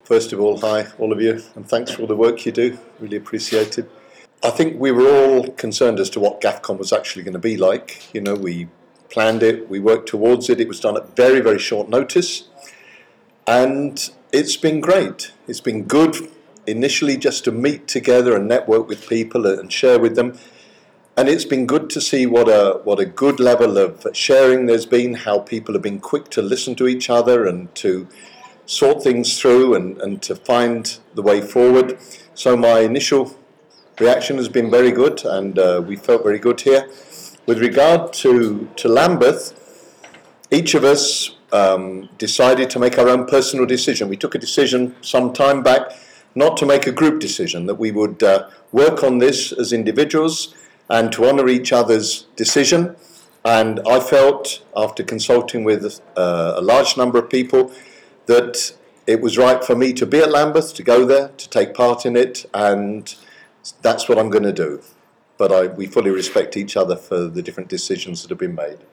First of all, hi all of you, and thanks for all the work you do, really appreciate it. I think we were all concerned as to what GAFCON was actually going to be like. You know, we planned it, we worked towards it, it was done at very, very short notice, and it's been great. It's been good initially just to meet together and network with people and share with them. And it's been good to see what a good level of sharing there's been, how people have been quick to listen to each other and to sort things through and to find the way forward. So my initial reaction has been very good, and we felt very good here. With regard to Lambeth, each of us decided to make our own personal decision. We took a decision some time back not to make a group decision, that we would work on this as individuals and to honour each other's decision. And I felt, after consulting with a large number of people, that it was right for me to be at Lambeth, to go there, to take part in it, and that's what I'm going to do. But we fully respect each other for the different decisions that have been made.